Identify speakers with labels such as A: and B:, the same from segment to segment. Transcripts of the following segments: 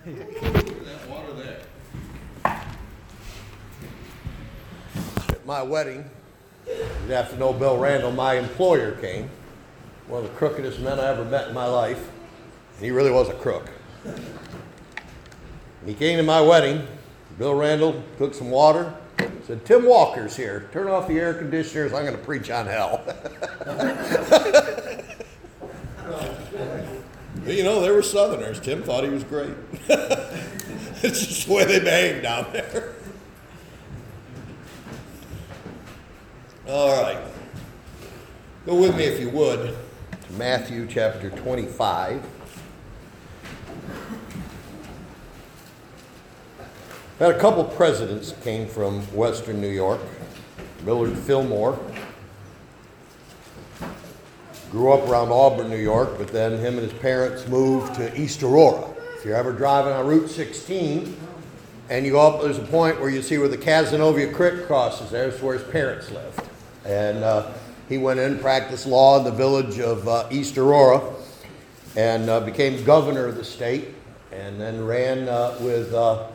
A: That water there. At my wedding, you'd have to know Bill Randall, my employer, came. One of the crookedest men I ever met in my life. And he really was a crook. And he came to my wedding. Bill Randall took some water, said, "Tim Walker's here. Turn off the air conditioners. I'm going to preach on hell." You know, they were Southerners. Tim thought he was great. It's just the way they behave down there. All right. Go with me, if you would, to Matthew chapter 25. Had a couple presidents that came from Western New York. Millard Fillmore grew up around Auburn, New York, but then him and his parents moved to East Aurora. If you're ever driving on Route 16 and you go up, there's a point where you see where the Cazenovia Creek crosses. There's where his parents lived. And he went in, practiced law in the village of East Aurora, and became governor of the state, and then ran with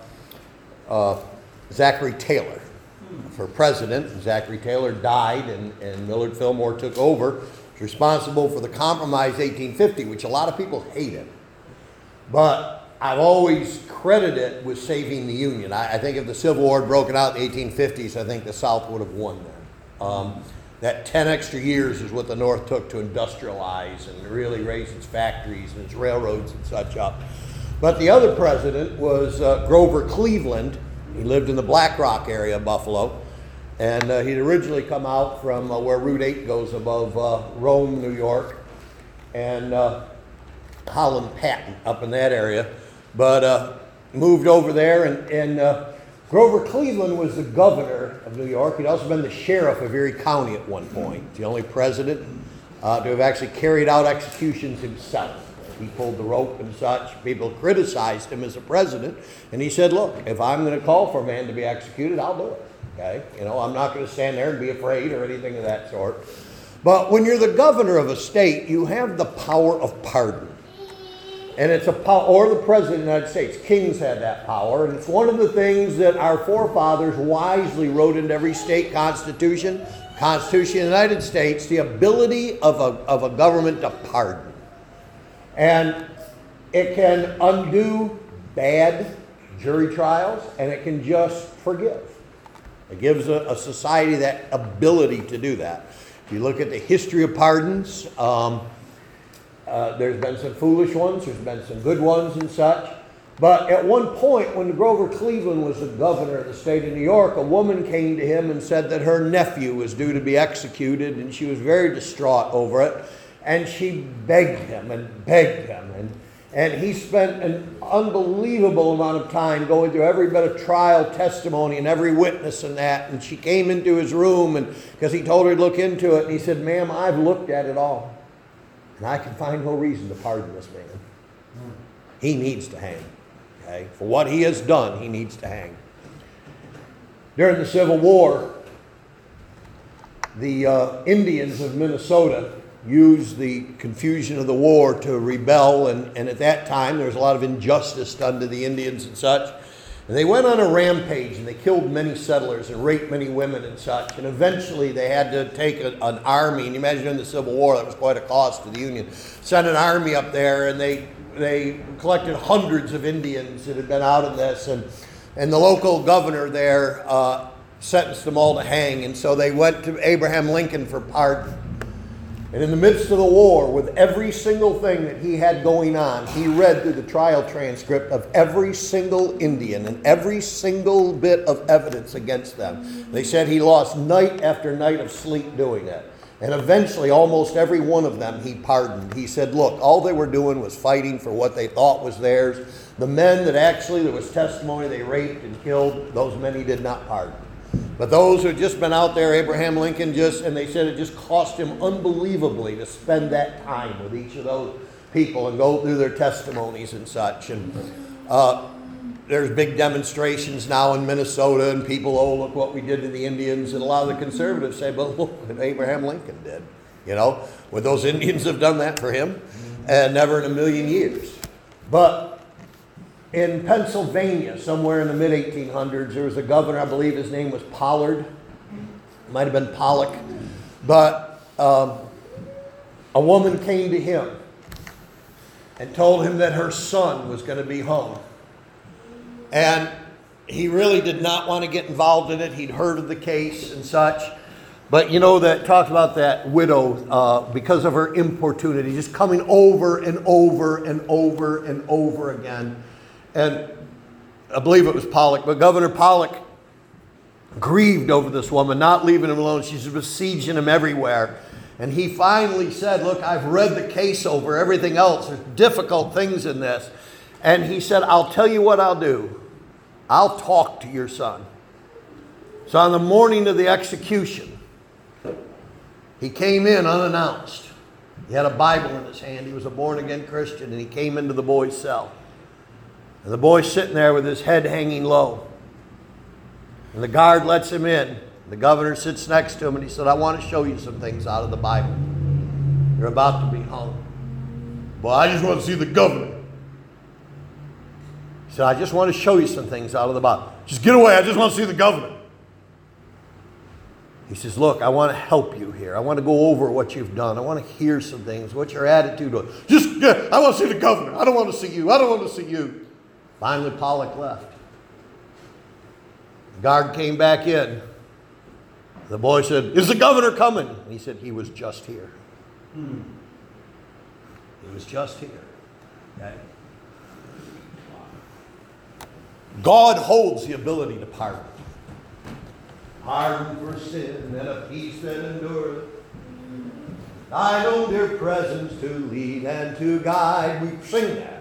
A: Zachary Taylor for president. Zachary Taylor died, and Millard Fillmore took over. He was responsible for the Compromise 1850, which a lot of people hated. But I've always credited it with saving the Union. I think if the Civil War had broken out in the 1850s, I think the South would have won then. That 10 extra years is what the North took to industrialize and really raise its factories and its railroads and such up. But the other president was Grover Cleveland. He lived in the Black Rock area of Buffalo. And he'd originally come out from where Route 8 goes above Rome, New York, and Holland Patton up in that area. But moved over there, and Grover Cleveland was the governor of New York. He'd also been the sheriff of Erie County at one point. The only president to have actually carried out executions himself. He pulled the rope and such. People criticized him as a president, and he said, "Look, if I'm going to call for a man to be executed, I'll do it. Okay, you know, I'm not going to stand there and be afraid or anything of that sort." But when you're the governor of a state, you have the power of pardon. And it's a power, or the president of the United States. Kings had that power, and it's one of the things that our forefathers wisely wrote into every state constitution. Constitution of the United States, the ability of a government to pardon. And it can undo bad jury trials, and it can just forgive. It gives a society that ability to do that. If you look at the history of pardons, there's been some foolish ones, there's been some good ones and such. But at one point, when Grover Cleveland was the governor of the state of New York, a woman came to him and said that her nephew was due to be executed, and she was very distraught over it. And she begged him and begged him. And he spent an unbelievable amount of time going through every bit of trial testimony and every witness and that. And she came into his room, and because he told her to look into it. And he said, "Ma'am, I've looked at it all, and I can find no reason to pardon this man. He needs to hang. Okay? For what he has done, he needs to hang." During the Civil War, the Indians of Minnesota used the confusion of the war to rebel, and at that time there was a lot of injustice done to the Indians and such. And they went on a rampage, and they killed many settlers and raped many women and such. And eventually they had to take an army, and you imagine in the Civil War that was quite a cost to the Union. Sent an army up there, and they collected hundreds of Indians that had been out in this, and the local governor there sentenced them all to hang. And so they went to Abraham Lincoln for pardon. And in the midst of the war, with every single thing that he had going on, he read through the trial transcript of every single Indian and every single bit of evidence against them. They said he lost night after night of sleep doing it. And eventually, almost every one of them he pardoned. He said, "Look, all they were doing was fighting for what they thought was theirs. The men that actually, there was testimony they raped and killed, those men he did not pardon. But those who had just been out there, Abraham Lincoln and they said it just cost him unbelievably to spend that time with each of those people and go through their testimonies and such." And there's big demonstrations now in Minnesota, and people, "Oh, look what we did to the Indians." And a lot of the conservatives say, "But look what Abraham Lincoln did. You know, would those Indians have done that for him?" And never in a million years. But in Pennsylvania, somewhere in the mid-1800s, there was a governor, I believe his name was Pollard. It might have been Pollock. But a woman came to him and told him that her son was going to be hung. And he really did not want to get involved in it. He'd heard of the case and such. But you know, that talks about that widow because of her importunity, just coming over and over and over and over again. And I believe it was Pollock, but Governor Pollock grieved over this woman, not leaving him alone. She's besieging him everywhere. And he finally said, look, I've read the case over, everything else. There's difficult things in this. And he said, I'll tell you what I'll do. I'll talk to your son. So on the morning of the execution, he came in unannounced. He had a Bible in his hand. He was a born-again Christian, and he came into the boy's cell. And the boy's sitting there with his head hanging low. And the guard lets him in. The governor sits next to him, and he said, I want to show you some things out of the Bible. You're about to be hung. Well, I just want to see the governor. He said, I just want to show you some things out of the Bible. Just get away. I just want to see the governor. He says, look, I want to help you here. I want to go over what you've done. I want to hear some things. What's your attitude? I want to see the governor. I don't want to see you. I don't want to see you. Finally, Pollock left. The guard came back in. The boy said, is the governor coming? And he said, he was just here. He was just here. Okay? God holds the ability to pardon. Pardon for sin and a peace that endureth. I know their presence to lead and to guide. We sing that.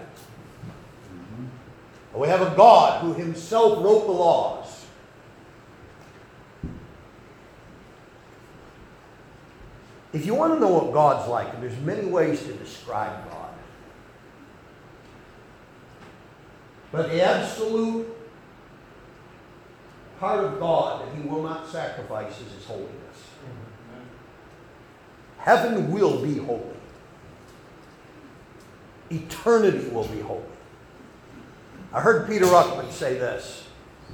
A: We have a God who himself wrote the laws. If you want to know what God's like, and there's many ways to describe God. But the absolute part of God that he will not sacrifice is his holiness. Heaven will be holy. Eternity will be holy. I heard Peter Ruckman say this.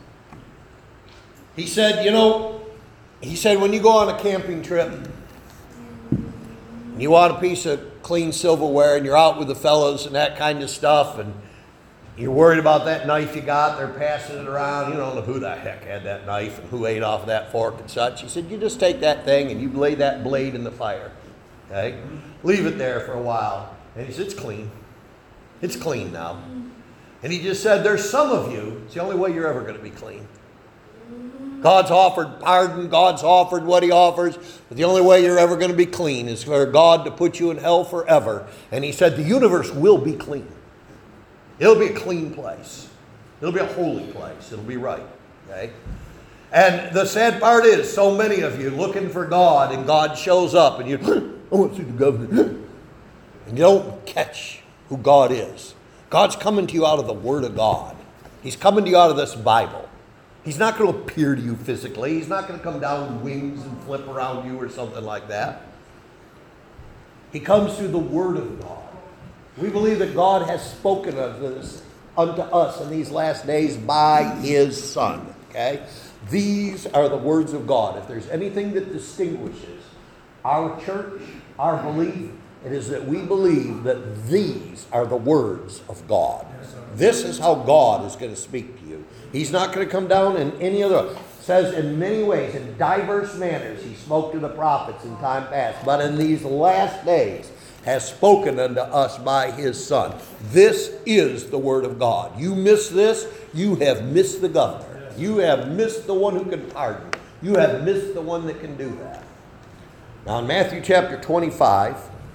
A: He said, when you go on a camping trip, and you want a piece of clean silverware, and you're out with the fellows and that kind of stuff, and you're worried about that knife you got, they're passing it around, you don't know who the heck had that knife and who ate off that fork and such. He said, you just take that thing and you lay that blade in the fire. Okay? Leave it there for a while. And he said, it's clean. It's clean now. And he just said, there's some of you, it's the only way you're ever going to be clean. God's offered pardon, God's offered what he offers, but the only way you're ever going to be clean is for God to put you in hell forever. And he said, the universe will be clean. It'll be a clean place. It'll be a holy place. It'll be right. Okay? And the sad part is, so many of you looking for God, and God shows up, and you, I want to see the governor. And you don't catch who God is. God's coming to you out of the Word of God. He's coming to you out of this Bible. He's not going to appear to you physically. He's not going to come down with wings and flip around you or something like that. He comes through the Word of God. We believe that God has spoken of this unto us in these last days by his Son. Okay? These are the words of God. If there's anything that distinguishes our church, our belief, it is that we believe that these are the words of God. This is how God is going to speak to you. He's not going to come down in any other way. It says in many ways, in diverse manners, he spoke to the prophets in time past. But in these last days, has spoken unto us by his Son. This is the Word of God. You miss this, you have missed the governor. You have missed the one who can pardon. You have missed the one that can do that. Now in Matthew chapter 25,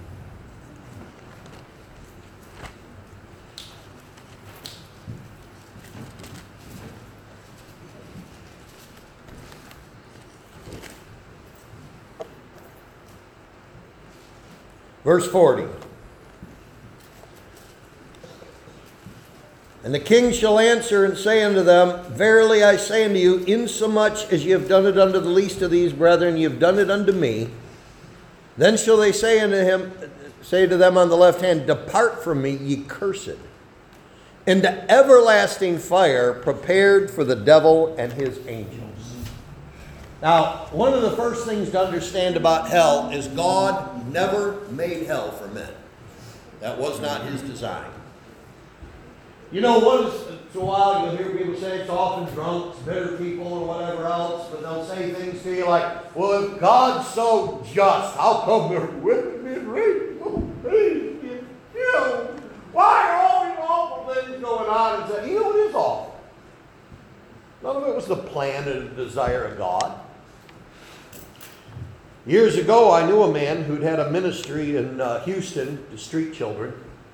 A: verse 40. And the king shall answer and say unto them, verily I say unto you, insomuch as ye have done it unto the least of these brethren, ye have done it unto me. Then shall they say to them on the left hand, depart from me, ye cursed, into everlasting fire prepared for the devil and his angels. Now, one of the first things to understand about hell is God never made hell for men. That was not his design. You know, once in a while you'll hear people say it's often drunks, bitter people, or whatever else, but they'll say things to you like, well, if God's so just, how come there are women being raped? You know, why are all these awful things going on? And say, you know, it is awful. None of it was the plan and the desire of God. Years ago, I knew a man who'd had a ministry in Houston to street children.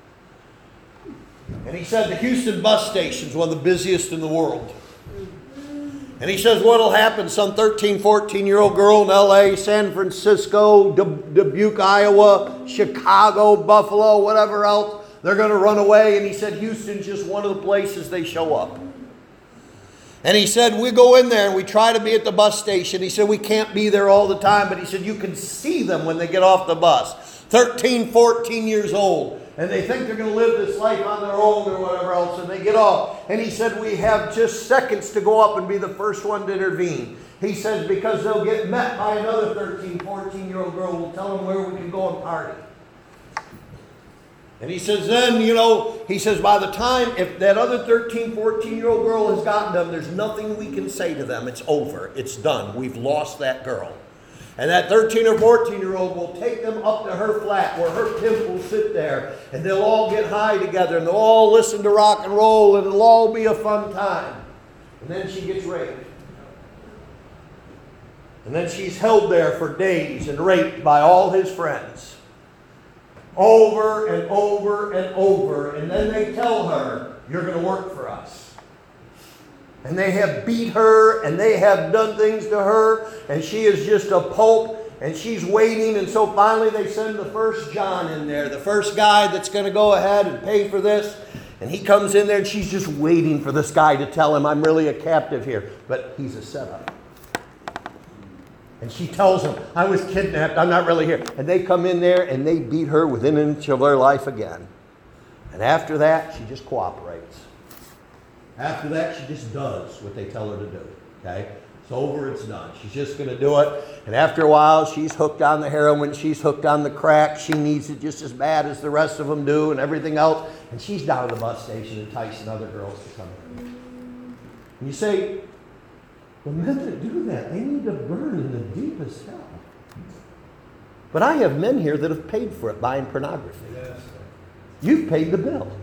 A: And he said the Houston bus station is one of the busiest in the world. And he says what'll happen, some 13, 14-year-old girl in L.A., San Francisco, Dubuque, Iowa, Chicago, Buffalo, whatever else, they're going to run away. And he said Houston's just one of the places they show up. And he said, we go in there and we try to be at the bus station. He said, we can't be there all the time, but he said, you can see them when they get off the bus. 13, 14 years old. And they think they're going to live this life on their own or whatever else, and they get off. And he said, we have just seconds to go up and be the first one to intervene. He says, because they'll get met by another 13, 14-year-old girl who will tell them where we can go and party. And he says, then, you know, he says, by the time, if that other 13, 14-year-old girl has gotten them, there's nothing we can say to them. It's over. It's done. We've lost that girl. And that 13 or 14-year-old will take them up to her flat where her pimp will sit there. And they'll all get high together. And they'll all listen to rock and roll. And it'll all be a fun time. And then she gets raped. And then she's held there for days and raped by all his friends. Over and over and over. And then they tell her, you're going to work for us. And they have beat her and they have done things to her. And she is just a pulp. And she's waiting. And so finally they send the first John in there. The first guy that's going to go ahead and pay for this. And he comes in there and she's just waiting for this guy to tell him, I'm really a captive here. But he's a setup. And she tells him, I was kidnapped, I'm not really here. And they come in there and they beat her within an inch of her life again. And after that, she just cooperates. After that, she just does what they tell her to do. Okay? It's over, it's done. She's just going to do it. And after a while, she's hooked on the heroin, she's hooked on the crack. She needs it just as bad as the rest of them do and everything else. And she's down at the bus station enticing other girls to come in. And you say, the men that do that, they need to burn in the deepest hell. But I have men here that have paid for it buying pornography. Yes. You've paid the bill.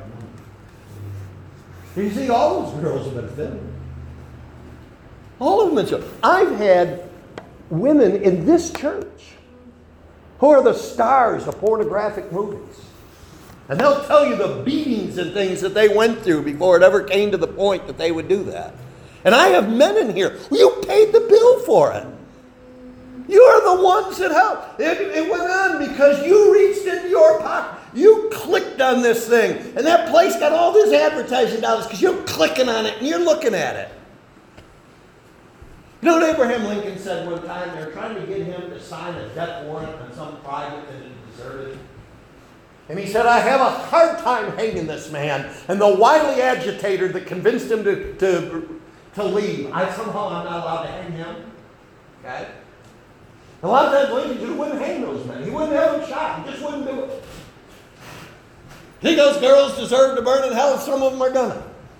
A: Yeah. You see, all those girls have been fed. All of them have been shown. I've had women in this church who are the stars of pornographic movies. And they'll tell you the beatings and things that they went through before it ever came to the point that they would do that. And I have men in here. You paid the bill for it. You are the ones that helped. It went on because you reached into your pocket. You clicked on this thing. And that place got all this advertising dollars because you're clicking on it and you're looking at it. You know what Abraham Lincoln said one time? They were trying to get him to sign a death warrant on some private that had deserted. And he said, I have a hard time hanging this man. And the wily agitator that convinced him to leave. Somehow I'm not allowed to hang him. Okay? A lot of times Lincoln just wouldn't hang those men. He wouldn't have them shot. He just wouldn't do it. Think those girls deserve to burn in hell? Some of them are gonna.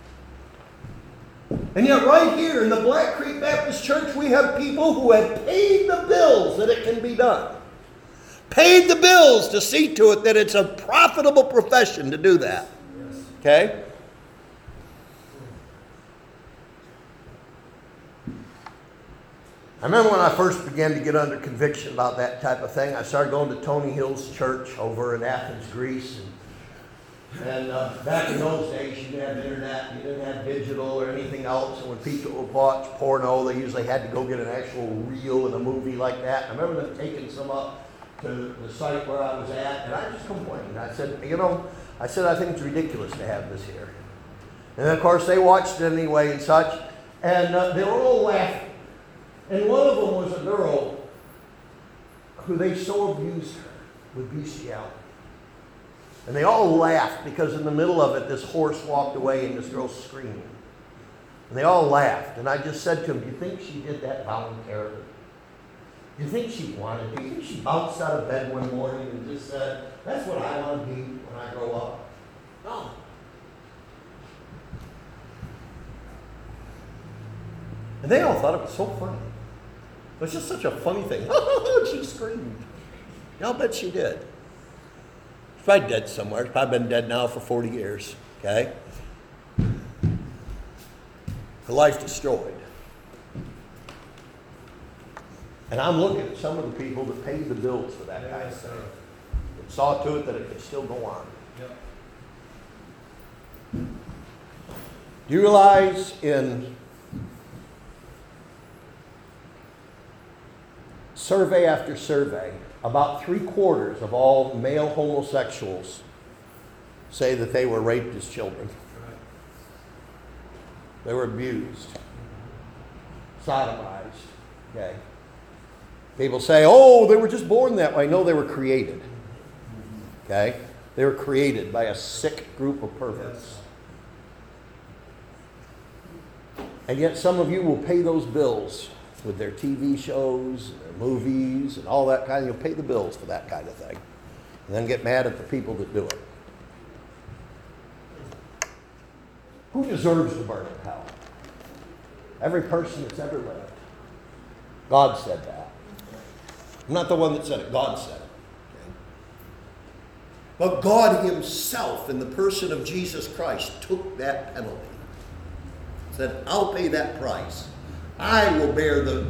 A: And yet right here in the Black Creek Baptist Church, we have people who have paid the bills that it can be done. Paid the bills to see to it that it's a profitable profession to do that. Okay? I remember when I first began to get under conviction about that type of thing, I started going to Tony Hill's church over in Athens, Greece. And back in those days, you didn't have internet, you didn't have digital or anything else. And when people would watch porno, they usually had to go get an actual reel in a movie like that. I remember them taking some up to the site where I was at, and I just complained. I said, I think it's ridiculous to have this here. And of course, they watched it anyway and such, and they were all laughing. And one of them was a girl who they so abused her with bestiality. And they all laughed because in the middle of it, this horse walked away and this girl screamed. And they all laughed. And I just said to them, do you think she did that voluntarily? Do you think she wanted to? Do you think she bounced out of bed one morning and just said, that's what I want to be when I grow up? No. And they all thought it was so funny. It was just such a funny thing. She screamed. I'll bet she did. She's probably dead somewhere. She's probably been dead now for 40 years. Okay? Her life destroyed. And I'm looking at some of the people that paid the bills for that kind of thing. And saw to it that it could still go on.
B: Yep.
A: Do you realize in survey after survey, about 3/4 of all male homosexuals say that they were raped as children.
B: Right.
A: They were abused, sodomized. Okay. People say, oh, they were just born that way. No, they were created. Okay? They were created by a sick group of perverts. And yet some of you will pay those bills with their TV shows, and their movies, and all that kind of. You'll pay the bills for that kind of thing. And then get mad at the people that do it. Who deserves to burn in hell? Every person that's ever lived. God said that. I'm not the one that said it. God said it. Okay? But God himself, in the person of Jesus Christ, took that penalty. Said, I'll pay that price. I will bear the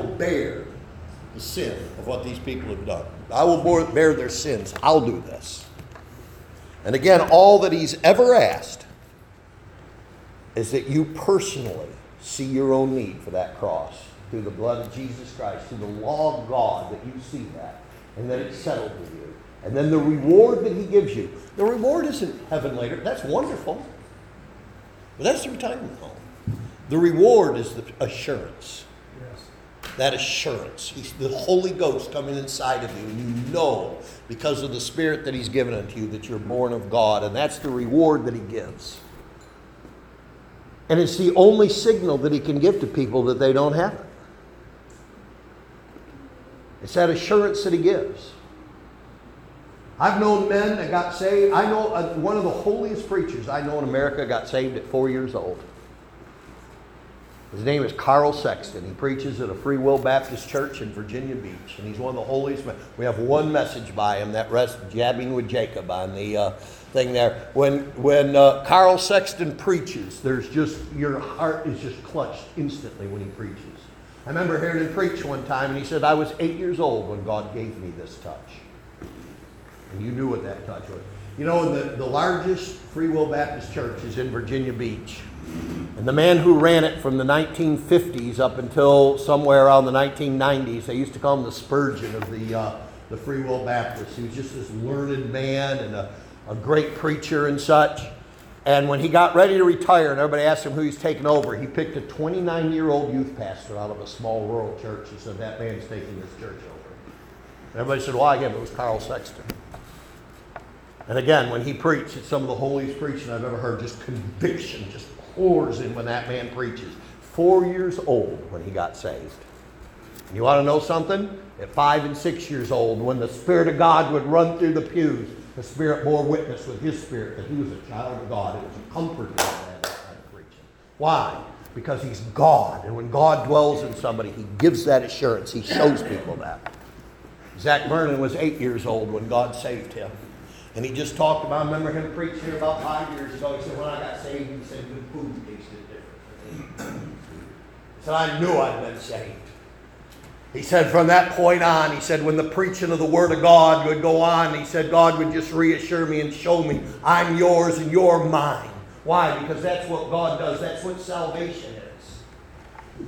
A: sin of what these people have done. I will bear their sins. I'll do this. And again, all that he's ever asked is that you personally see your own need for that cross through the blood of Jesus Christ, through the law of God, that you see that, and that it's settled with you. And then the reward that he gives you. The reward isn't heaven later. That's wonderful. But that's the retirement home. The reward is the assurance.
B: Yes.
A: That assurance. He's the Holy Ghost coming inside of you, and you know, because of the Spirit that he's given unto you, that you're born of God. And that's the reward that he gives. And it's the only signal that he can give to people that they don't have it. It's that assurance that he gives. I've known men that got saved. I know one of the holiest preachers I know in America got saved at 4 years old. His name is Carl Sexton. He preaches at a Free Will Baptist Church in Virginia Beach. And he's one of the holiest men. We have one message by him, that rest, Jabbing with Jacob, on the thing there. When Carl Sexton preaches, there's just, your heart is just clutched instantly when he preaches. I remember hearing him preach one time, and he said, I was 8 years old when God gave me this touch. And you knew what that touch was. You know, the largest Free Will Baptist Church is in Virginia Beach. And the man who ran it from the 1950s up until somewhere around the 1990s, they used to call him the Spurgeon of the Free Will Baptists. He was just this learned man and a great preacher and such. And when he got ready to retire and everybody asked him who he's taking over, he picked a 29-year-old youth pastor out of a small rural church. He said, that man's taking this church over. And everybody said, why? Again, it was Carl Sexton. And again, when he preached, it's some of the holiest preaching I've ever heard. Just conviction just pours in when that man preaches. 4 years old when he got saved. And you want to know something? At 5 and 6 years old, when the Spirit of God would run through the pews, the Spirit bore witness with his spirit that he was a child of God. It was a comfort to him that kind of preaching. Why? Because he's God. And when God dwells in somebody, he gives that assurance. He shows people that. Zach Vernon was 8 years old when God saved him. And he just talked about, I remember him preaching here about 5 years ago. He said, when I got saved, he said, good food tasted different. He said, I knew I'd been saved. He said, from that point on, he said, when the preaching of the Word of God would go on, he said, God would just reassure me and show me, I'm yours and you're mine. Why? Because that's what God does. That's what salvation is.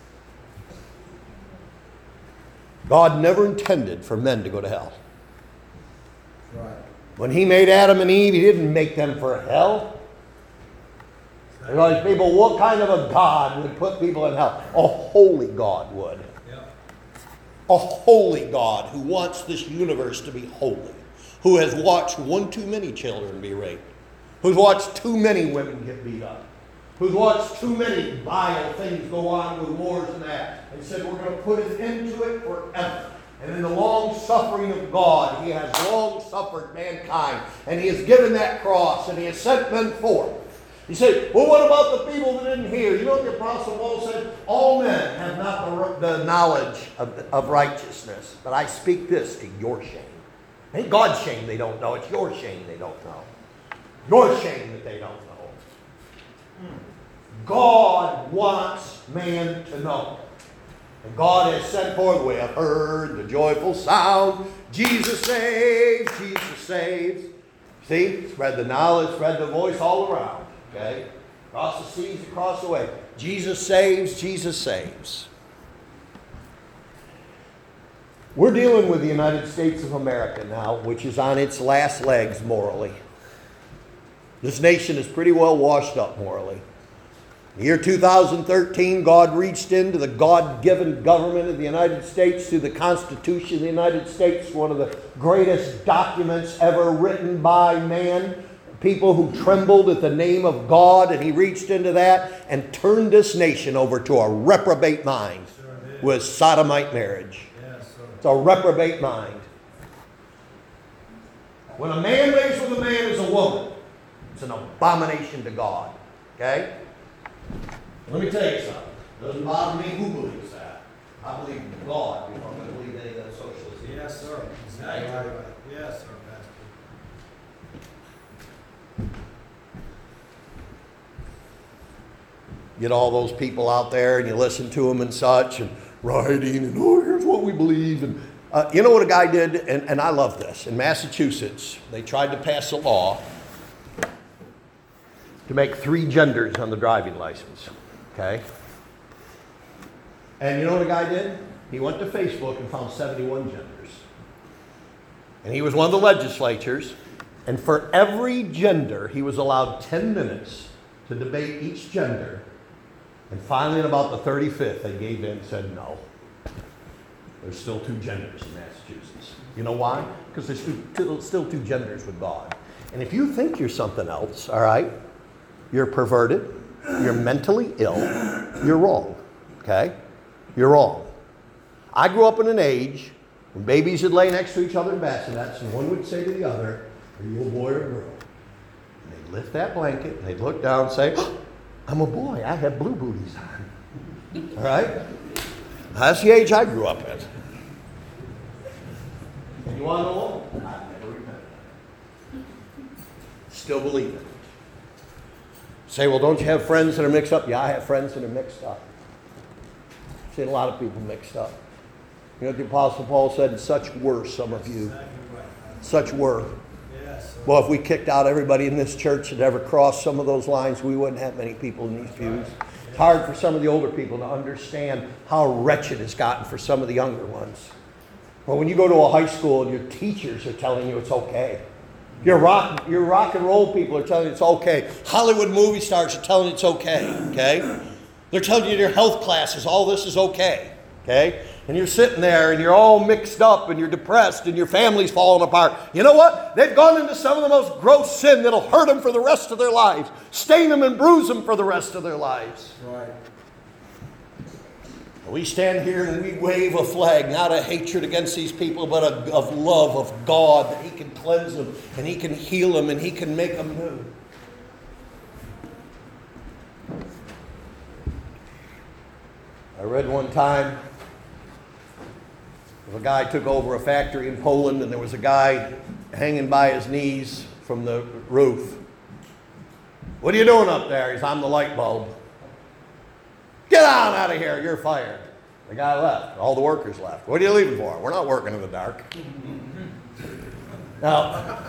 A: God never intended for men to go to hell.
B: Right.
A: When he made Adam and Eve, he didn't make them for hell. Because people, what kind of a God would put people in hell? A holy God would.
B: Yep.
A: A holy God who wants this universe to be holy. who has watched one too many children be raped, who's watched too many women get beat up, who's watched too many vile things go on with wars and that, and said we're going to put an end to it forever. And in the long suffering of God, he has long suffered mankind, and he has given that cross, and he has sent men forth. He said, well, what about the people that didn't hear? You know what the Apostle Paul said? All men have not the knowledge of righteousness, but I speak this to your shame. It ain't God's shame they don't know, it's your shame they don't know. Your shame that they don't know. God wants man to know. And God has sent forth, we have heard the joyful sound, Jesus saves, Jesus saves. See, spread the knowledge, spread the voice all around. Okay? Across the seas, across the way. Jesus saves, Jesus saves. We're dealing with the United States of America now, which is on its last legs morally. This nation is pretty well washed up morally. In the year 2013, God reached into the God-given government of the United States through the Constitution of the United States, one of the greatest documents ever written by man. People who trembled at the name of God, and he reached into that and turned this nation over to a reprobate mind with sodomite marriage. It's a reprobate mind. When a man lays with a man as a woman, it's an abomination to God. Okay? Let me tell you something. It doesn't bother me who believes that. I believe in God before I'm going to believe any of that socialism.
B: Yes, sir. Exactly right. Yes, sir, Pastor.
A: Get all those people out there and you listen to them and such and writing and, oh, here's what we believe. And you know what a guy did? And I love this. In Massachusetts, they tried to pass a law to make 3 genders on the driving license. Okay? And you know what a guy did? He went to Facebook and found 71 genders. And he was one of the legislatures. And for every gender, he was allowed 10 minutes to debate each gender. And finally, at about the 35th, they gave in and said no. There's still 2 genders in Massachusetts. You know why? Because there's still 2 genders with God. And if you think you're something else, all right, you're perverted, you're mentally ill, you're wrong. Okay? You're wrong. I grew up in an age when babies would lay next to each other in bassinets, and one would say to the other, are you a boy or a girl? And they'd lift that blanket, and they'd look down and say, oh, I'm a boy, I have blue booties on. All right? That's the age I grew up in. And you want to know what? I've never repented. Still believe it. Say, well, don't you have friends that are mixed up? Yeah, I have friends that are mixed up. I've seen a lot of people mixed up. You know what the Apostle Paul said? Such were some of you. Such were. Well, if we kicked out everybody in this church that ever crossed some of those lines, we wouldn't have many people in these pews. It's hard for some of the older people to understand how wretched it's gotten for some of the younger ones. Well, when you go to a high school and your teachers are telling you it's okay. Your rock and roll people are telling you it's okay. Hollywood movie stars are telling you it's okay. Okay? They're telling you in your health classes all this is okay. Okay? And you're sitting there and you're all mixed up and you're depressed and your family's falling apart. You know what? They've gone into some of the most gross sin that'll hurt them for the rest of their lives. Stain them and bruise them for the rest of their lives.
B: Right.
A: We stand here and we wave a flag, not of hatred against these people, but of love of God, that He can cleanse them and He can heal them and He can make them new. I read one time, a guy took over a factory in Poland and there was a guy hanging by his knees from the roof. What are you doing up there? He said, I'm the light bulb. Get on out of here, you're fired. The guy left. All the workers left. What are you leaving for? We're not working in the dark. Now,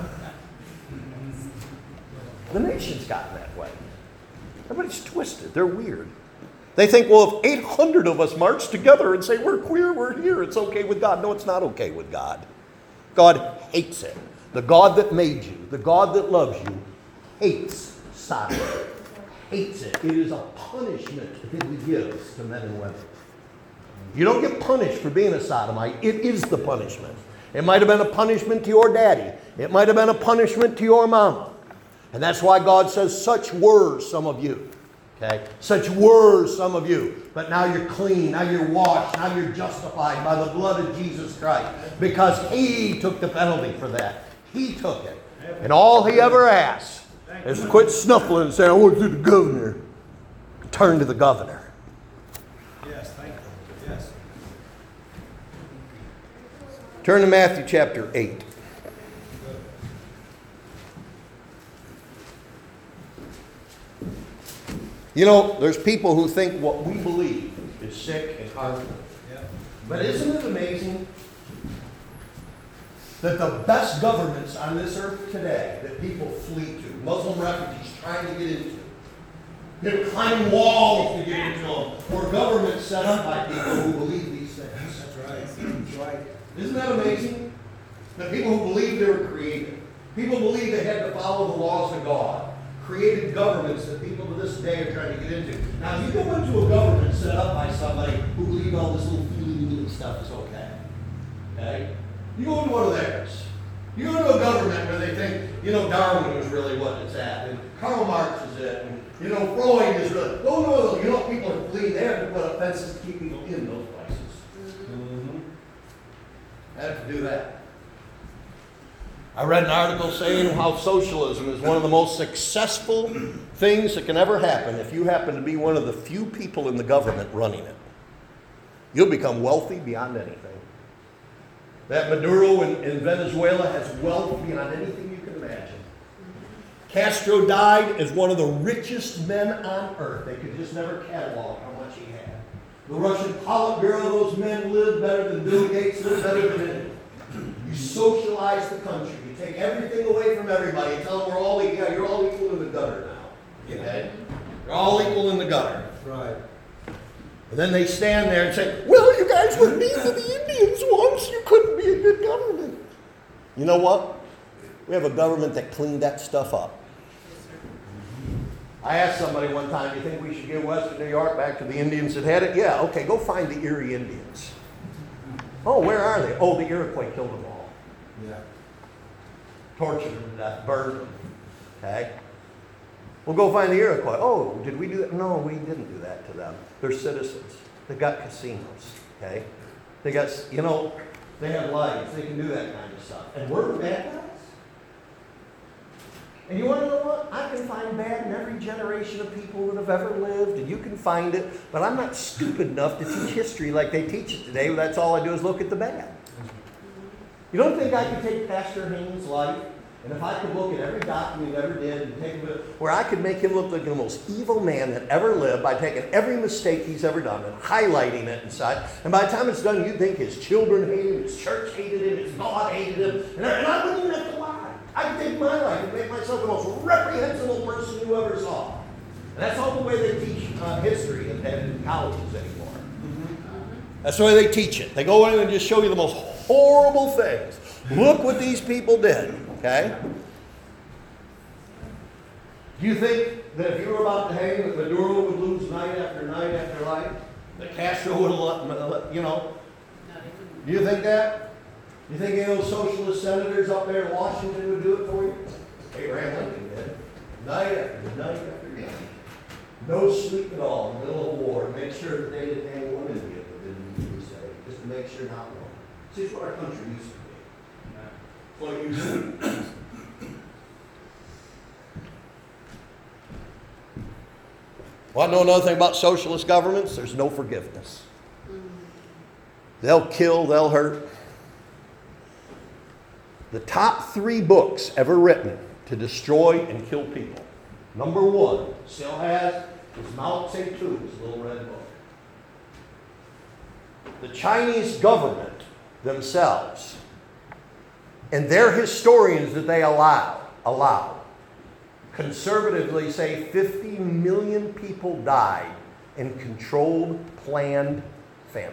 A: the nation's gotten that way. Everybody's twisted. They're weird. They think, well, if 800 of us march together and say, we're queer, we're here, it's okay with God. No, it's not okay with God. God hates it. The God that made you, the God that loves you, hates sodomy. Hates it. It is a punishment that He gives to men and women. You don't get punished for being a sodomite. It is the punishment. It might have been a punishment to your daddy. It might have been a punishment to your mama. And that's why God says, such were some of you. Okay? Such were some of you. But now you're clean. Now you're washed. Now you're justified by the blood of Jesus Christ. Because He took the penalty for that. He took it. And all He ever asks is to quit snuffling and say, I want to the governor. Turn to the governor.
B: Yes, thank you. Yes.
A: Turn to Matthew chapter 8. You know, there's people who think what we believe is sick and harmful.
B: Yeah.
A: But isn't it amazing that the best governments on this earth today that people flee to, Muslim refugees trying to get into, they're climbing walls to get into them, or governments set up by people who believe these things.
B: That's right. That's right.
A: Isn't that amazing? The people who believe they were created, people believe they had to follow the laws of God, created governments that people to this day are trying to get into. Now, you go into a government set up by somebody who believes all this little feeling stuff is okay. Okay? You go into one of theirs. You go into a government where they think, Darwin was really what it's at, and Karl Marx is it, and, Freud is really. Go into those. People are fleeing. They have to put up fences to keep people in those places. Mm-hmm. I have to do that. I read an article saying how socialism is one of the most successful things that can ever happen if you happen to be one of the few people in the government running it. You'll become wealthy beyond anything. That Maduro in Venezuela has wealth beyond anything you can imagine. Castro died as one of the richest men on earth. They could just never catalog how much he had. The Russian Politburo, those men lived better than Bill Gates, lived better than anyone. You socialize the country. You take everything away from everybody and tell them you're all equal in the gutter now. Okay? You're all equal in the gutter.
B: That's right.
A: And then they stand there and say, well, you guys were mean to the Indians once. You couldn't be a good government. You know what? We have a government that cleaned that stuff up. I asked somebody one time, do you think we should give Western New York back to the Indians that had it? Yeah, okay, go find the Erie Indians. Oh, where are they? Oh, the Iroquois killed them all.
B: Yeah.
A: Tortured them to death, burned them. Okay? We'll go find the Iroquois. Oh, did we do that? No, we didn't do that to them. They're citizens. They've got casinos. Okay? They got, they have lives. They can do that kind of stuff. And we're the bad guys. And you want to know what? I can find bad in every generation of people that have ever lived, and you can find it, but I'm not stupid enough to teach history like they teach it today. That's all I do is look at the bad. You don't think I could take Pastor Haynes' life, and if I could look at every document he ever did, and take where I could make him look like the most evil man that ever lived by taking every mistake he's ever done and highlighting it and such, and by the time it's done, you'd think his children hated him, his church hated him, his God hated him, and I wouldn't even have to lie. I can take my life and make myself the most reprehensible person you ever saw. And that's all the way they teach history in colleges anymore. That's the way they teach it. They go in and just show you the most horrible things. Look what these people did. Okay? Do you think that if you were about to hang, that Maduro would lose night after night after night? That Castro would have, Do you think that? You think any of those socialist senators up there in Washington would do it for you? Abraham Lincoln did. Night after night after night. No sleep at all in the middle of war. Make sure that they didn't hang one Indian that didn't need to be saved. Just to make sure not one. See, it's what our country used to be. It's what it used to be. Want to know another thing about socialist governments? There's no forgiveness. They'll kill, they'll hurt. The top 3 books ever written to destroy and kill people. Number 1, still has, is Mao Zedong's Little Red Book. The Chinese government themselves and their historians that they allow conservatively say 50 million people died in controlled, planned famine.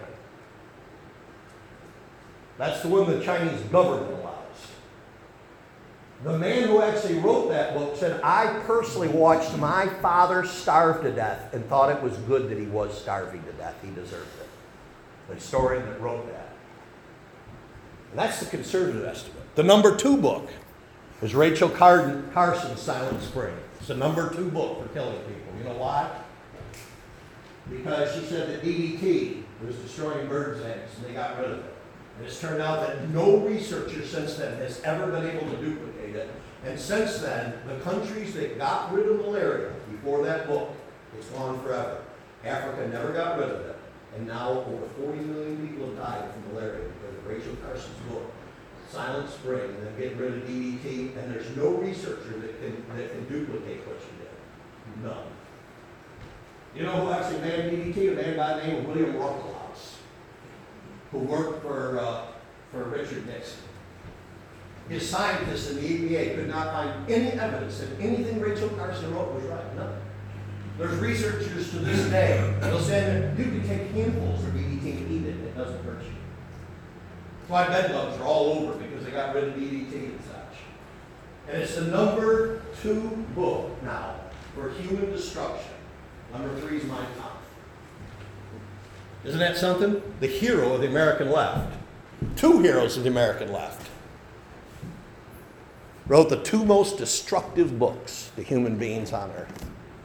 A: That's the one the Chinese government allows. The man who actually wrote that book said, I personally watched my father starve to death and thought it was good that he was starving to death. He deserved it. The historian that wrote that. And that's the conservative estimate. The number 2 book is Rachel Carson's Silent Spring. It's the number 2 book for killing people. You know why? Because she said that DDT was destroying birds' eggs, and they got rid of it. And it's turned out that no researcher since then has ever been able to duplicate it. And since then, the countries that got rid of malaria before that book, it's gone forever. Africa never got rid of it. And now over 40 million people have died from malaria because of Rachel Carson's book, Silent Spring, and then getting rid of DDT. And there's no researcher that can duplicate what she did. None. You know who actually banned DDT? A man by the name of William Ruckelshaus, who worked for Richard Nixon. His scientists in the EPA could not find any evidence that anything Rachel Carson wrote was right. None. There's researchers to this day. They'll say that you can take handfuls of DDT and eat it, and it doesn't hurt you. That's why bed bugs are all over, because they got rid of DDT and such. And it's the number 2 book now for human destruction. Number 3 is Mein Kampf. Isn't that something? The hero of the American left. 2 heroes of the American left wrote the 2 most destructive books to human beings on earth.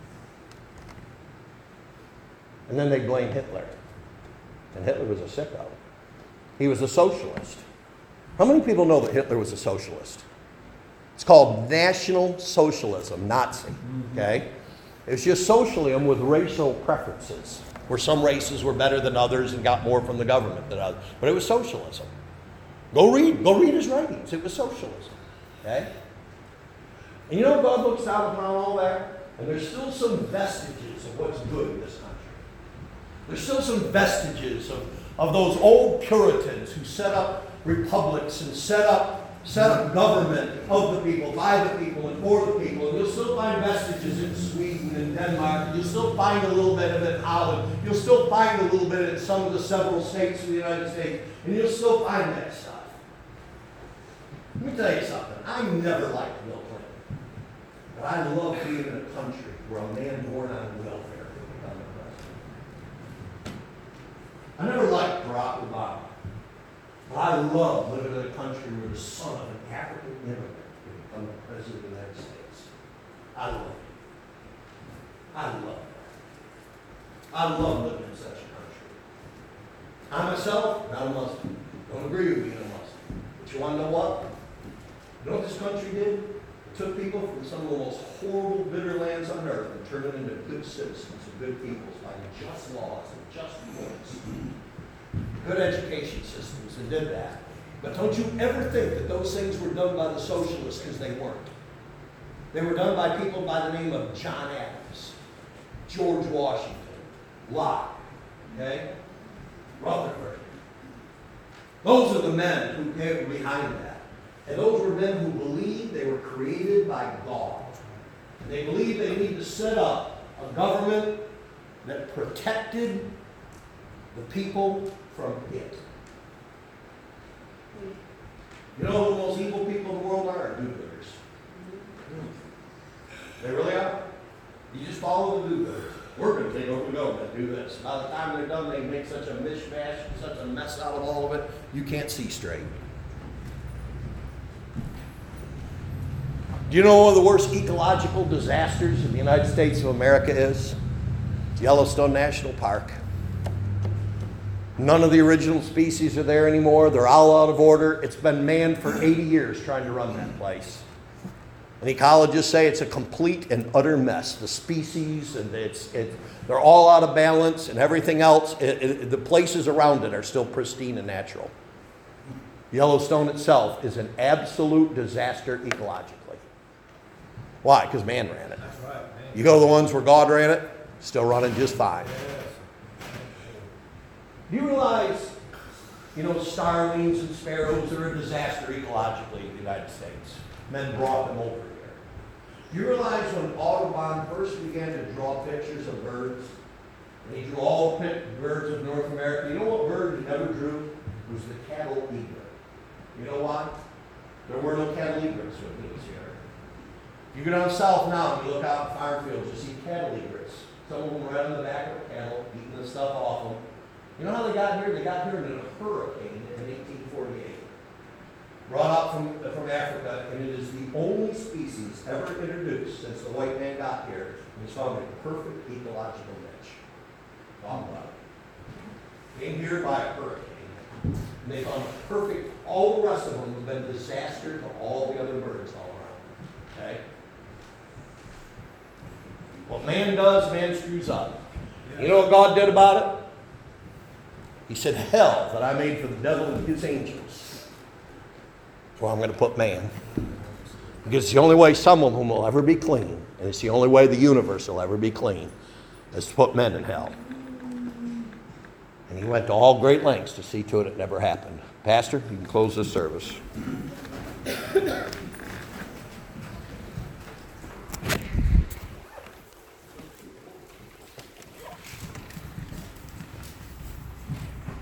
A: And then they blame Hitler. And Hitler was a sicko. He was a socialist. How many people know that Hitler was a socialist? It's called National Socialism, Nazi. Okay? It's just socialism with racial preferences, where some races were better than others and got more from the government than others. But it was socialism. Go read his writings. It was socialism. Okay? And you know, God looks down upon all that, and there's still some vestiges of what's good in this country. There's still some vestiges of those old Puritans who set up republics and set up government of the people, by the people, and for the people. And you'll still find vestiges in Sweden and Denmark. You'll still find a little bit of it in Holland. You'll still find a little bit in some of the several states of the United States. And you'll still find that stuff. Let me tell you something. I never liked Bill Clinton. But I love being in a country where a man born on welfare can become the president. I never liked Barack Obama. But I love living in a country where the son of an African immigrant can become the president of the United States. I love it. I love it. I love living in such a country. I myself, not a Muslim. Don't agree with being a Muslim. But you want to know what? You know what this country did? It took people from some of the most horrible, bitter lands on earth and turned them into good citizens and good peoples by just laws and just rules. Good education systems, and did that. But don't you ever think that those things were done by the socialists, because they weren't. They were done by people by the name of John Adams, George Washington, Locke, okay? Rutherford. Those are the men who came behind that. And those were men who believed they were created by God. And they believed they needed to set up a government that protected the people from it. You know who the most evil people in the world are? Do-gooders. They really are. You just follow the do-gooders. We're going to take over the government and do this. By the time they're done, they make such a mishmash, such a mess out of all of it, you can't see straight. Do you know one of the worst ecological disasters in the United States of America is? Yellowstone National Park. None of the original species are there anymore. They're all out of order. It's been manned for 80 years trying to run that place. And ecologists say it's a complete and utter mess. The species, and they're all out of balance, and everything else, the places around it are still pristine and natural. Yellowstone itself is an absolute disaster ecologically. Why? Because man ran it.
B: That's right, man.
A: You go to the ones where God ran it, still running just fine. Do you realize, starlings and sparrows are a disaster ecologically in the United States? Men brought them over here. Do you realize when Audubon first began to draw pictures of birds, and he drew all the birds of North America, you know what bird he never drew? It was the cattle egret. You know why? There were no cattle egrets when he was here. You go down south now and you look out in farm fields, you see cattle egrets. Some of them right on the back of the cattle, eating the stuff off them. You know how they got here? They got here in a hurricane in 1848. brought up from Africa, and it is the only species ever introduced since the white man got here, and it's found in perfect ecological niche. Talk about it. Came here by a hurricane, and they found it perfect. All the rest of them have been a disaster to all the other birds all around. Okay? What man does, man screws up. You know what God did about it? He said, hell that I made for the devil and his angels. That's where I'm going to put man. Because it's the only way some of them will ever be clean, and it's the only way the universe will ever be clean, is to put men in hell. And he went to all great lengths to see to it never happened. Pastor, you can close this service.